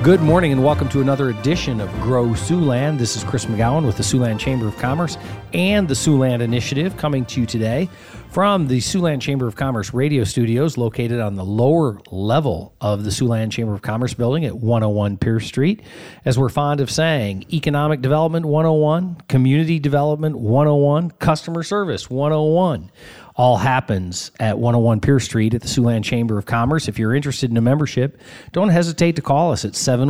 Good morning and welcome to another edition of Grow Siouxland. This is Chris McGowan with the Siouxland Chamber of Commerce and the Siouxland Initiative coming to you today from the Siouxland Chamber of Commerce radio studios located on the lower level of the Siouxland Chamber of Commerce building at 101 Pierce Street. As we're fond of saying, Economic Development 101, Community Development 101, Customer Service 101. All happens at 101 Pierce Street at the Siouxland Chamber of Commerce. If you're interested in a membership, don't hesitate to call us at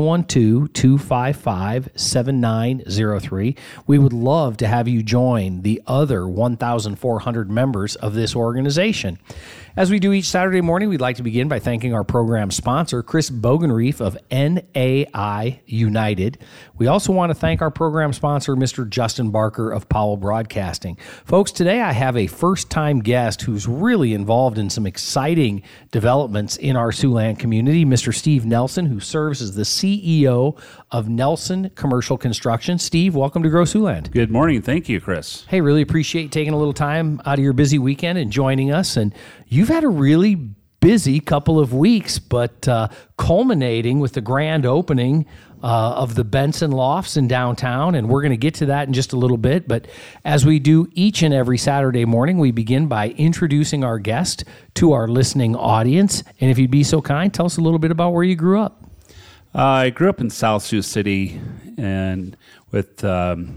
712-255-7903. We would love to have you join the other 1,400 members of this organization. As we do each Saturday morning, we'd like to begin by thanking our program sponsor, Chris Bogenreef of NAI United. We also want to thank our program sponsor, Mr. Justin Barker of Powell Broadcasting. Folks, today I have a first-time guest who's really involved in some exciting developments in our Siouxland community, Mr. Steve Nelson, who serves as the CEO of Nelson Commercial Construction. Steve, welcome to Grow Siouxland. Good morning. Thank you, Chris. Hey, really appreciate you taking a little time out of your busy weekend and joining us. And you've had a really busy couple of weeks, but culminating with the grand opening of the Benson Lofts in downtown, and we're going to get to that in just a little bit. But as we do each and every Saturday morning, we begin by introducing our guest to our listening audience. And if you'd be so kind, tell us a little bit about where you grew up. I grew up in South Sioux City, and went to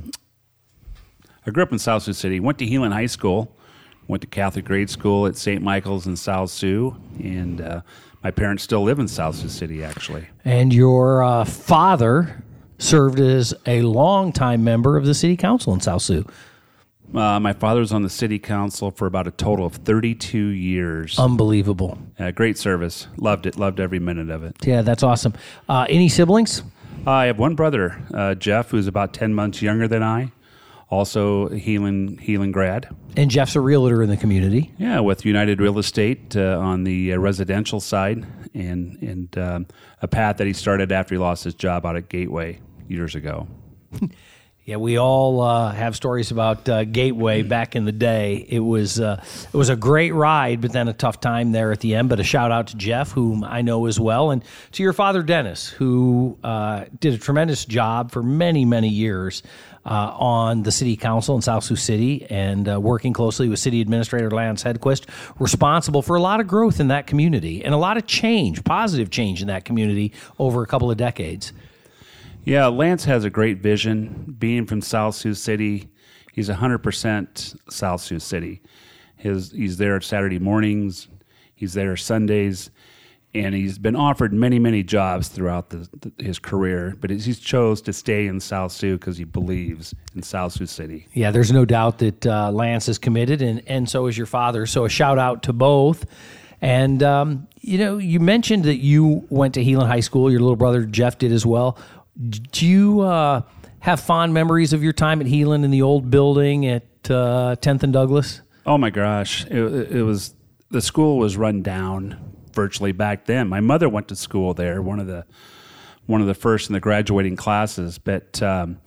Heelan High School, went to Catholic grade school at St. Michael's in South Sioux, and my parents still live in South Sioux City, actually. And your father served as a longtime member of the city council in South Sioux. My father was on the city council for about a total of 32 years. Unbelievable. Great service. Loved it. Loved every minute of it. Yeah, that's awesome. Any siblings? I have one brother, Jeff, who's about 10 months younger than I. Also Heelan grad. And Jeff's a realtor in the community. Yeah, with United Real Estate on the residential side, and a path that he started after he lost his job out at Gateway years ago. Yeah, we all have stories about Gateway back in the day. It was a great ride, but then a tough time there at the end. But a shout out to Jeff, whom I know as well, and to your father, Dennis, who did a tremendous job for many, many years on the city council in South Sioux City, and working closely with City Administrator Lance Hedquist, responsible for a lot of growth in that community and a lot of change, positive change in that community over a couple of decades. Yeah, Lance has a great vision. Being from South Sioux City, he's 100% South Sioux City. He's there Saturday mornings, he's there Sundays, and he's been offered many, many jobs throughout his career, but he's chose to stay in South Sioux because he believes in South Sioux City. Yeah, there's no doubt that Lance is committed, and so is your father. So a shout out to both. And, you mentioned that you went to Heelan High School. Your little brother Jeff did as well. Do you have fond memories of your time at Heelan in the old building at 10th and Douglas? Oh my gosh, it was, the school was run down virtually back then. My mother went to school there, one of the first in the graduating classes, but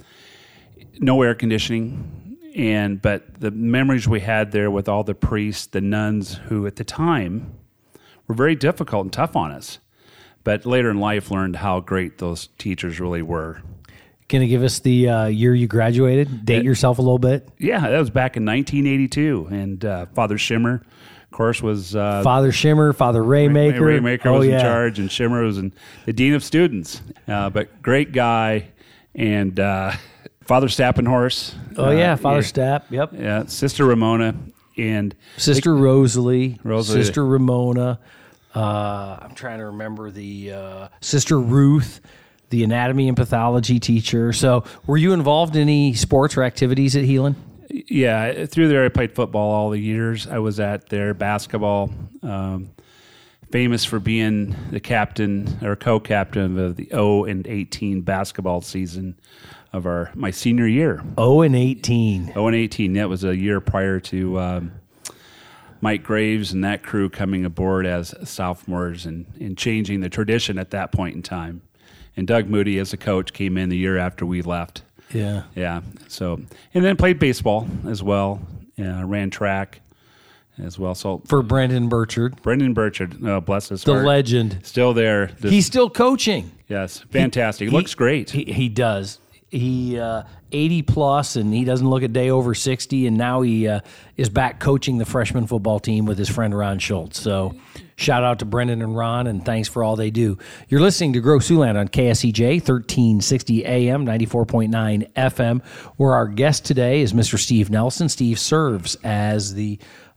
no air conditioning, but the memories we had there with all the priests, the nuns, who at the time were very difficult and tough on us. But later in life, learned how great those teachers really were. Can you give us the year you graduated? Date yourself a little bit. Yeah, that was back in 1982. And Father Schimmer, of course, was... Father Schimmer, Father Raymaker. Raymaker was in charge, and Schimmer was the dean of students. But great guy. And Father Stappenhorst. Father Stapp, yep. Yeah, Sister Ramona. And Sister Rosalie. Sister Ramona. I'm trying to remember the Sister Ruth, the anatomy and pathology teacher. So were you involved in any sports or activities at Heelan? Yeah, through there I played football all the years. I was at their basketball, famous for being the captain or co-captain of the 0-18 basketball season of my senior year. 0-18. 0-18. That was a year prior to Mike Graves and that crew coming aboard as sophomores and changing the tradition at that point in time. And Doug Moody, as a coach, came in the year after we left. Yeah. Yeah. So, and then played baseball as well. Ran track as well. So for Brendan Burchard. Brendan Burchard, bless his the heart. legend. Still there. He's still coaching. Yes, fantastic. He looks great. He does. He 80 plus, and he doesn't look a day over 60. And now he is back coaching the freshman football team with his friend Ron Schultz. So shout out to Brendan and Ron, and thanks for all they do. You're listening to Grow Siouxland on KSEJ 1360 AM, 94.9 FM. Where our guest today is Mr. Steve Nelson. Steve serves as the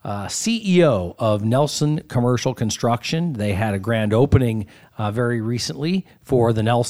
CEO of Nelson Commercial Construction. They had a grand opening very recently for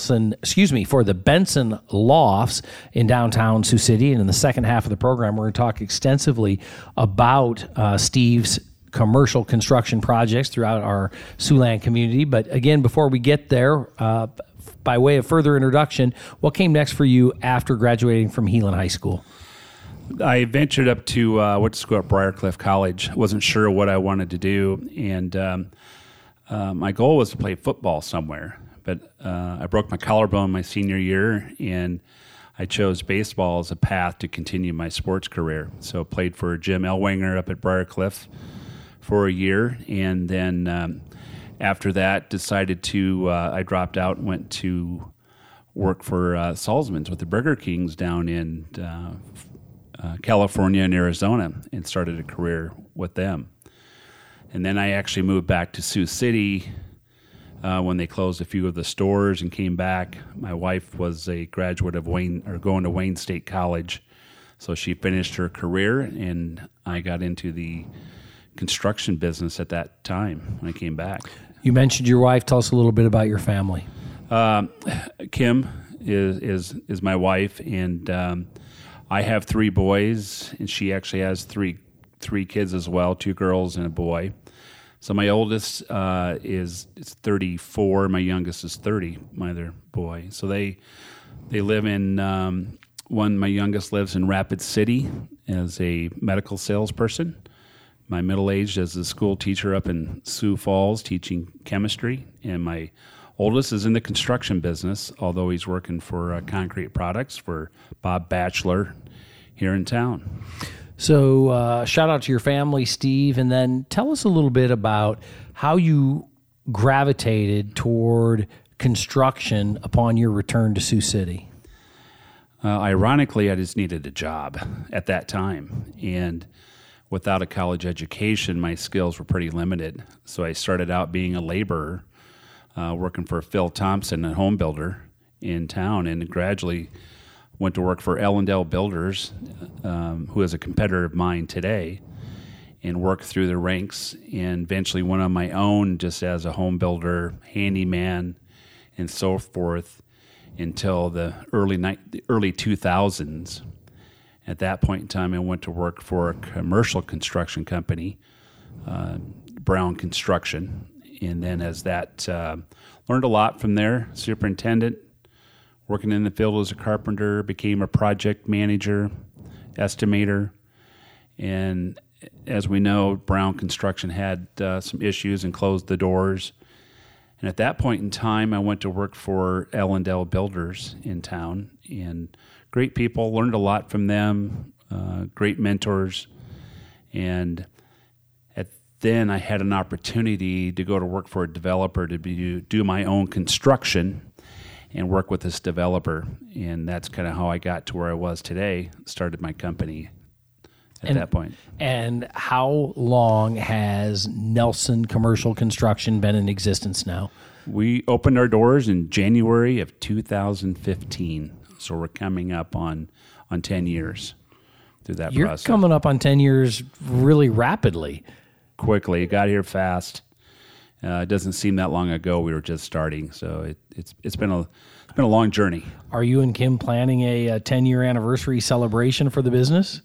the Benson Lofts in downtown Sioux City. And in the second half of the program, we're going to talk extensively about Steve's commercial construction projects throughout our Siouxland community. But again, before we get there, by way of further introduction, what came next for you after graduating from Heelan High School? I ventured up to went to school at Briarcliff College. Wasn't sure what I wanted to do, and my goal was to play football somewhere. But I broke my collarbone my senior year, and I chose baseball as a path to continue my sports career. So played for Jim Ellwanger up at Briarcliff for a year, and then after that decided to I dropped out and went to work for Salzman's with the Burger Kings down in California and Arizona, and started a career with them. And then I actually moved back to Sioux City when they closed a few of the stores and came back. My wife was a graduate of going to Wayne State College, so she finished her career, and I got into the construction business at that time when I came back. You mentioned your wife. Tell us a little bit about your family. Kim is my wife, and I have 3 boys, and she actually has three kids as well, 2 girls and a boy. So my oldest is 34, my youngest is 30, my other boy. So they live in my youngest lives in Rapid City as a medical salesperson. My middle-aged as a school teacher up in Sioux Falls teaching chemistry, and my oldest is in the construction business, although he's working for Concrete Products for Bob Batchelor here in town. So shout out to your family, Steve, and then tell us a little bit about how you gravitated toward construction upon your return to Sioux City. Ironically, I just needed a job at that time, and without a college education, my skills were pretty limited. So I started out being a laborer, working for Phil Thompson, a home builder in town, and gradually went to work for Ellendale Builders, who is a competitor of mine today, and worked through the ranks, and eventually went on my own just as a home builder, handyman, and so forth until the early 2000s. At that point in time, I went to work for a commercial construction company, Brown Construction, and then as that learned a lot from there. Superintendent, working in the field as a carpenter, became a project manager, estimator, and as we know, Brown Construction had some issues and closed the doors. And at that point in time, I went to work for Ellendale Builders in town, and great people, learned a lot from them, great mentors, and then I had an opportunity to go to work for a developer to do my own construction and work with this developer. And that's kind of how I got to where I was today, started my company at that point. And how long has Nelson Commercial Construction been in existence now? We opened our doors in January of 2015. So we're coming up on 10 years through that process. You're coming up on 10 years really rapidly. Quickly. It got here fast. It doesn't seem that long ago. We were just starting. So it's been a long journey. Are you and Kim planning a 10-year anniversary celebration for the business?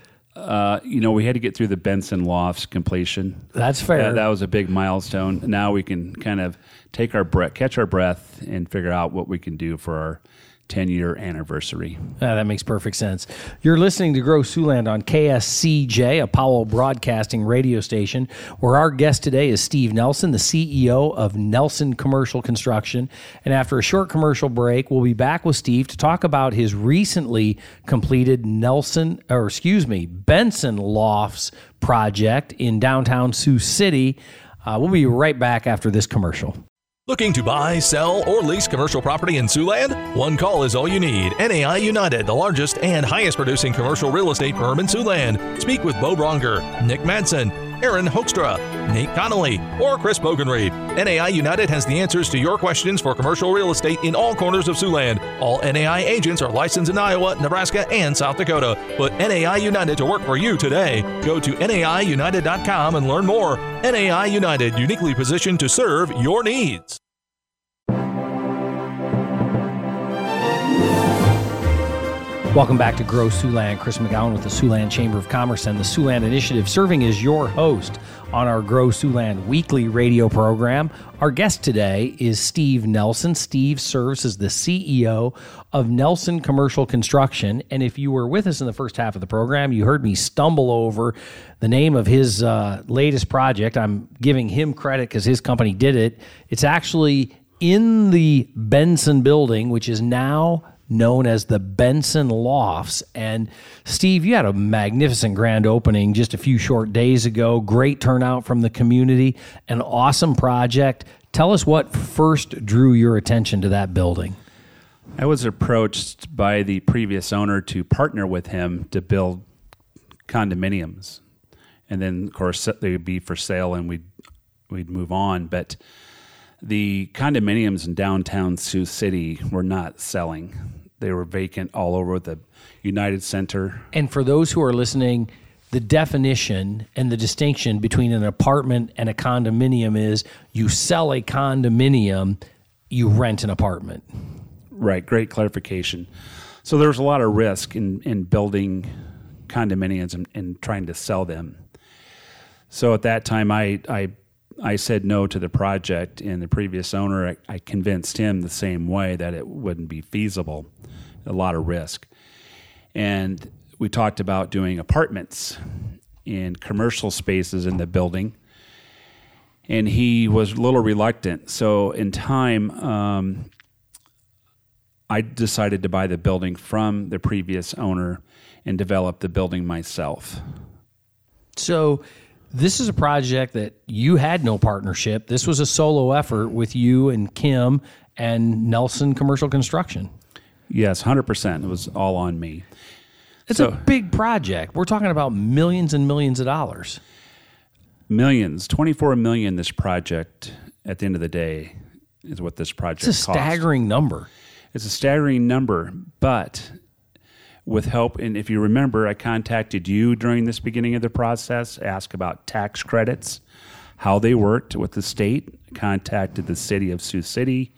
We had to get through the Benson Lofts completion. That's fair. That was a big milestone. Now we can kind of catch our breath, and figure out what we can do for our 10-year anniversary. That makes perfect sense. You're listening to Grow Siouxland on KSCJ, a Powell broadcasting radio station, where our guest today is Steve Nelson, the CEO of Nelson Commercial Construction. And after a short commercial break, we'll be back with Steve to talk about his recently completed Benson Lofts project in downtown Sioux City. We'll be right back after this commercial. Looking to buy, sell, or lease commercial property in Siouxland? One call is all you need. NAI United, the largest and highest producing commercial real estate firm in Siouxland. Speak with Bo Bronger, Nick Madsen, Aaron Hoekstra, Nate Connolly, or Chris Bogenreed. NAI United has the answers to your questions for commercial real estate in all corners of Siouxland. All NAI agents are licensed in Iowa, Nebraska, and South Dakota. Put NAI United to work for you today. Go to NAIUnited.com and learn more. NAI United, uniquely positioned to serve your needs. Welcome back to Grow Siouxland. Chris McGowan with the Siouxland Chamber of Commerce and the Siouxland Initiative, serving as your host on our Grow Siouxland weekly radio program. Our guest today is Steve Nelson. Steve serves as the CEO of Nelson Commercial Construction. And if you were with us in the first half of the program, you heard me stumble over the name of his latest project. I'm giving him credit because his company did it. It's actually in the Benson building, which is now known as the Benson Lofts. And Steve, you had a magnificent grand opening just a few short days ago. Great turnout from the community, an awesome project. Tell us what first drew your attention to that building. I was approached by the previous owner to partner with him to build condominiums. And then, of course, they would be for sale and we'd move on. But the condominiums in downtown Sioux City were not selling. They were vacant all over the United Center. And for those who are listening, the definition and the distinction between an apartment and a condominium is you sell a condominium, you rent an apartment. Right, great clarification. So there's a lot of risk in building condominiums and trying to sell them. So at that time, I said no to the project, and the previous owner, I convinced him the same way that it wouldn't be feasible, a lot of risk. And we talked about doing apartments in commercial spaces in the building, and he was a little reluctant. So in time, I decided to buy the building from the previous owner and develop the building myself. So this is a project that you had no partnership. This was a solo effort with you and Kim and Nelson Commercial Construction. Yes, 100%. It was all on me. It's a big project. We're talking about millions and millions of dollars. Millions, $24 million this project at the end of the day is what this project cost. It's a staggering number. It's a staggering number, but with help, and if you remember, I contacted you during this beginning of the process, asked about tax credits, how they worked with the state, contacted the city of Sioux City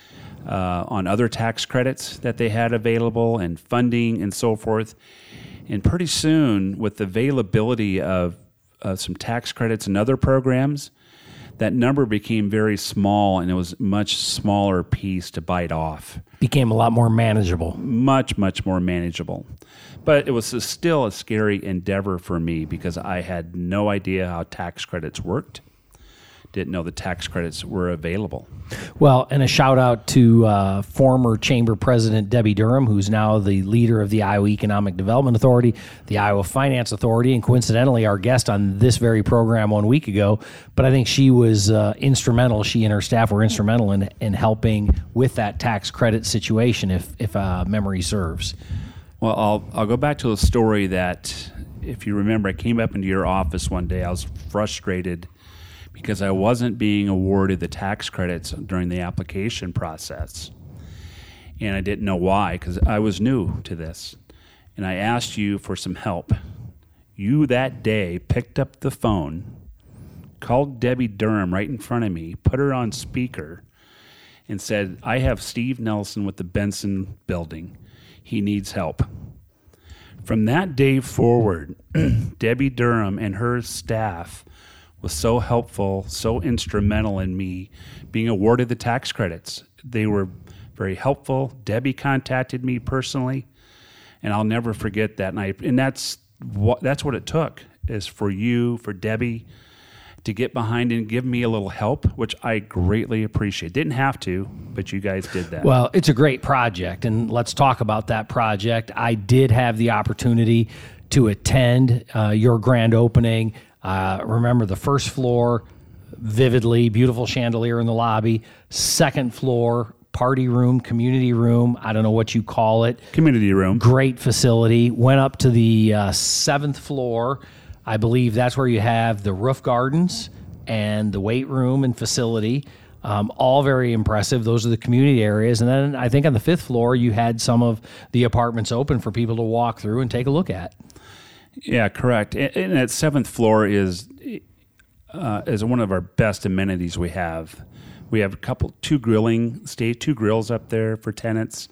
on other tax credits that they had available and funding and so forth. And pretty soon, with the availability of some tax credits and other programs, that number became very small, and it was a much smaller piece to bite off. Became a lot more manageable. Much, much more manageable. But it was still a scary endeavor for me because I had no idea how tax credits worked. Didn't know the tax credits were available. Well, and a shout out to former Chamber President Debbie Durham, who's now the leader of the Iowa Economic Development Authority, the Iowa Finance Authority, and coincidentally our guest on this very program 1 week ago. But I think she was instrumental, she and her staff were instrumental in helping with that tax credit situation, if memory serves. Well, I'll go back to a story that, if you remember, I came up into your office one day. I was frustrated because I wasn't being awarded the tax credits during the application process. And I didn't know why, because I was new to this. And I asked you for some help. You that day picked up the phone, called Debbie Durham right in front of me, put her on speaker, and said, I have Steve Nelson with the Benson building. He needs help. From that day forward, Debbie Durham and her staff was so helpful, so instrumental in me being awarded the tax credits. They were very helpful. Debbie contacted me personally, and I'll never forget that. And that's what it took, is for you, for Debbie, to get behind and give me a little help, which I greatly appreciate. Didn't have to, but you guys did that. Well, it's a great project, and let's talk about that project. I did have the opportunity to attend your grand opening. Remember, the first floor, vividly. Beautiful chandelier in the lobby. Second floor, party room, community room. I don't know what you call it. Community room. Great facility. Went up to the 7th floor. I believe that's where you have the roof gardens and the weight room and facility. All very impressive. Those are the community areas. And then I think on the 5th floor, you had some of the apartments open for people to walk through and take a look at. Yeah, correct. And that 7th floor is one of our best amenities we have. We have two grills up there for tenants,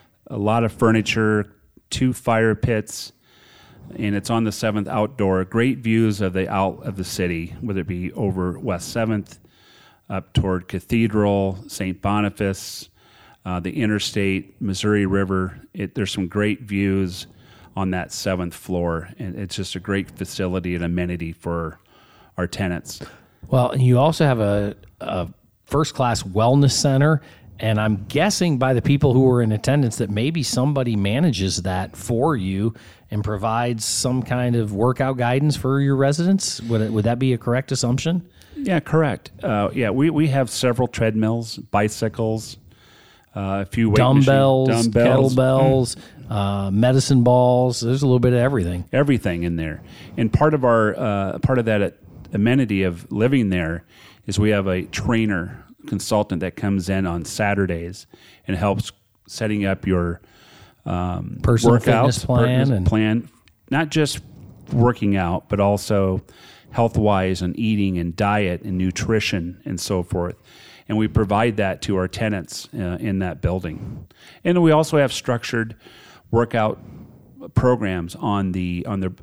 a lot of furniture, 2 fire pits, and it's on the 7th outdoor. Great views of the city, whether it be over West 7th, up toward Cathedral, St. Boniface, the interstate, Missouri River. There's some great views on that 7th floor, and it's just a great facility and amenity for our tenants. Well, and you also have a first-class wellness center, and I'm guessing by the people who were in attendance that maybe somebody manages that for you and provides some kind of workout guidance for your residents. Would that be a correct assumption? Yeah, correct. We have several treadmills, bicycles, a few weight dumbbells, machines, kettlebells, medicine balls. There's a little bit of everything. Everything in there. And part of that amenity of living there is we have a trainer consultant that comes in on Saturdays and helps setting up your personal fitness plan, not just working out, but also health-wise and eating and diet and nutrition and so forth. And we provide that to our tenants in that building. And we also have structured workout programs on the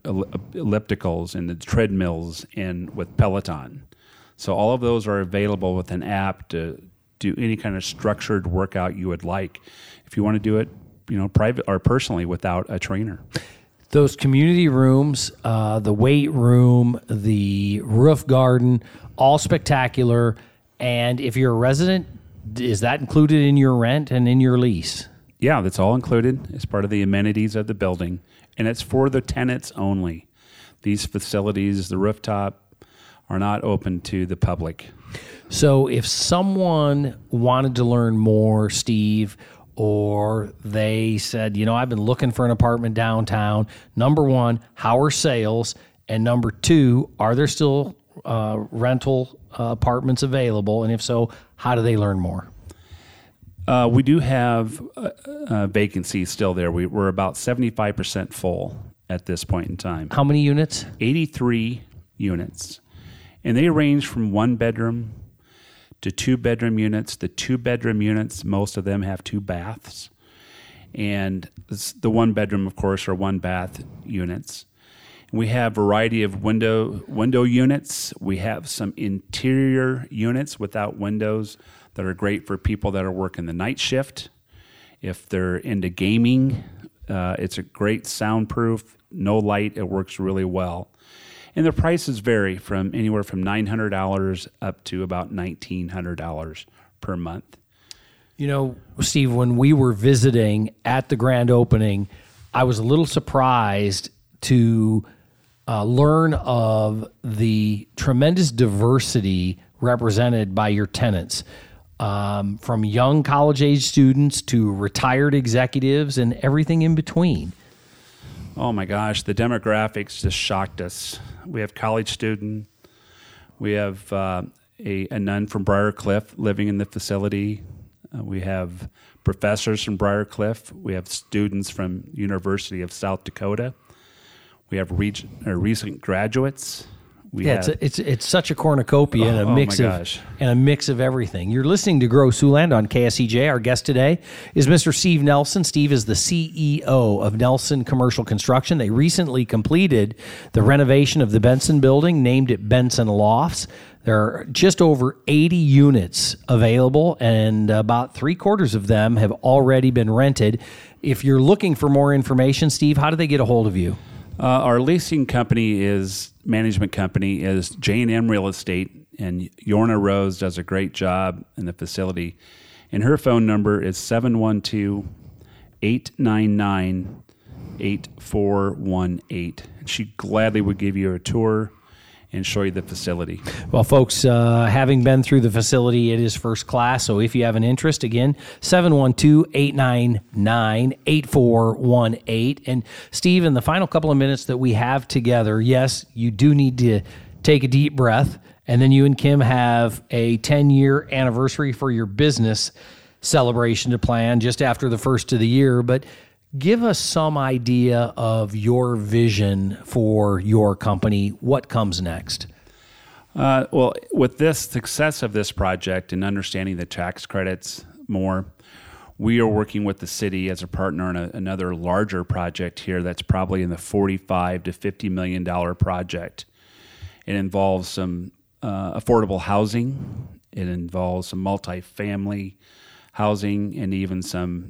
ellipticals and the treadmills and with Peloton. So all of those are available with an app to do any kind of structured workout you would like. If you want to do it, private or personally without a trainer. Those community rooms, the weight room, the roof garden, all spectacular. And if you're a resident, is that included in your rent and in your lease? Yeah, that's all included as part of the amenities of the building. And it's for the tenants only. These facilities, the rooftop, are not open to the public. So if someone wanted to learn more, Steve, or they said, I've been looking for an apartment downtown, number one, how are sales? And number two, are there still rental apartments available? And if so, how do they learn more? We do have vacancies still there. We're about 75% full at this point in time. How many units? 83 units. And they range from 1-bedroom to 2-bedroom units. The 2-bedroom units, most of them have 2 baths. And the 1-bedroom, of course, are 1-bath units. We have a variety of window units. We have some interior units without windows that are great for people that are working the night shift. If they're into gaming, it's a great soundproof, no light. It works really well. And the prices vary from anywhere from $900 up to about $1,900 per month. Steve, when we were visiting at the grand opening, I was a little surprised to learn of the tremendous diversity represented by your tenants, from young college-age students to retired executives and everything in between. Oh my gosh, the demographics just shocked us. We have college student. We have a nun from Briar Cliff living in the facility. We have professors from Briar Cliff. We have students from University of South Dakota. We have recent graduates. It's such a cornucopia and a mix of everything. You're listening to Grow Siouxland on KSCJ. Our guest today is Mr. Steve Nelson. Steve is the CEO of Nelson Commercial Construction. They recently completed the renovation of the Benson building, named it Benson Lofts. There are just over 80 units available, and about 3/4 of them have already been rented. If you're looking for more information, Steve, how do they get a hold of you? Our leasing management company is J&M Real Estate, and Yorna Rose does a great job in the facility. And her phone number is 712-899-8418. She gladly would give you a tour and show you the facility. Well, folks, having been through the facility, it is first class. So if you have an interest, again, 712-899-8418. And Steve, in the final couple of minutes that we have together, yes, you do need to take a deep breath. And then you and Kim have a 10-year anniversary for your business celebration to plan just after the first of the year. But give us some idea of your vision for your company. What comes next? Well, with this success of this project and understanding the tax credits more, we are working with the city as a partner on another larger project here that's probably in the $45 to $50 million project. It involves some affordable housing. It involves some multifamily housing and even some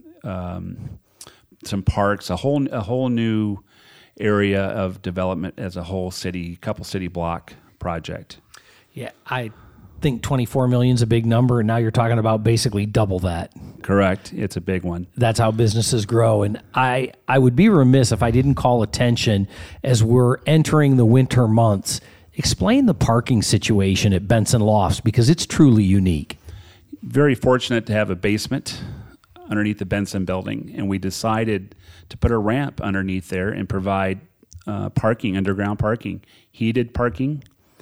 parks, a whole new area of development as a whole couple city block project. Yeah, I think 24 million is a big number, and now you're talking about basically double that. Correct. It's a big one. That's how businesses grow. And I would be remiss if I didn't call attention as we're entering the winter months. Explain the parking situation at Benson Lofts, because it's truly unique. Very fortunate to have a basement underneath the Benson building, and we decided to put a ramp underneath there and provide parking, underground parking, heated parking.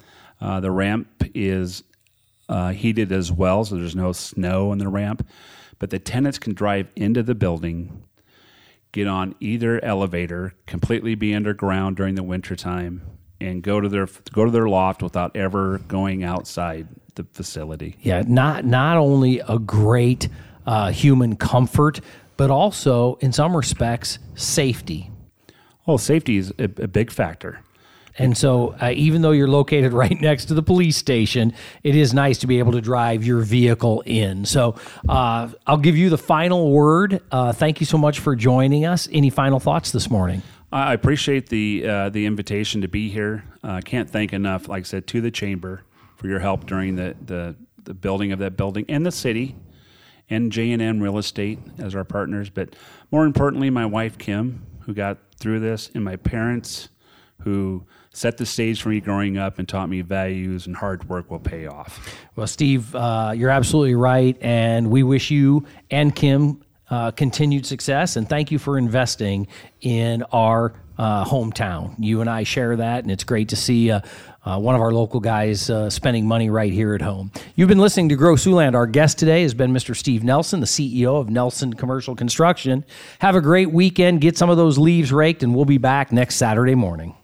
The ramp is heated as well, so there's no snow on the ramp. But the tenants can drive into the building, get on either elevator, completely be underground during the wintertime, and go to their loft without ever going outside the facility. Yeah, not only a great human comfort, but also, in some respects, safety. Oh, safety is a big factor. And so even though you're located right next to the police station, it is nice to be able to drive your vehicle in. So I'll give you the final word. Thank you so much for joining us. Any final thoughts this morning? I appreciate the invitation to be here. Can't thank enough, like I said, to the Chamber for your help during the building of that building, and the city, and J&M Real Estate as our partners. But more importantly, my wife, Kim, who got through this, and my parents, who set the stage for me growing up and taught me values and hard work will pay off. Well, Steve, you're absolutely right, and we wish you and Kim continued success, and thank you for investing in our hometown. You and I share that, and it's great to see one of our local guys spending money right here at home. You've been listening to Grow Siouxland. Our guest today has been Mr. Steve Nelson, the CEO of Nelson Commercial Construction. Have a great weekend. Get some of those leaves raked, and we'll be back next Saturday morning.